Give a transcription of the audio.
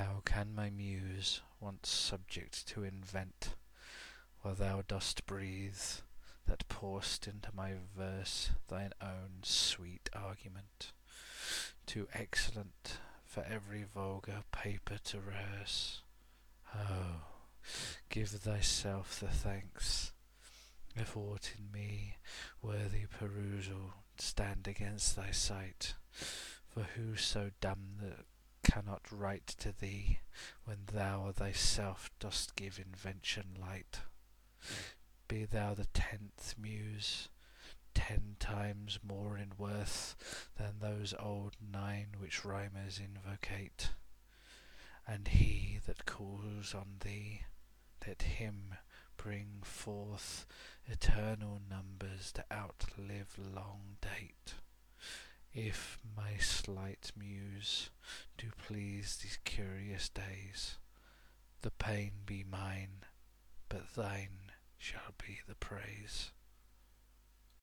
How can my muse, once subject to invent, while thou dost breathe, that pour'st into my verse thine own sweet argument, too excellent for every vulgar paper to rehearse? Oh, give thyself the thanks, if aught in me worthy perusal stand against thy sight. For who so dumb that cannot write to thee, when thou thyself dost give invention light? Be thou the 10th Muse, 10 times more in worth than those old 9 which rhymers invocate. And he that calls on thee, let him bring forth eternal numbers to outlive long date. If my slight muse do please these curious days, the pain be mine, but thine shall be the praise.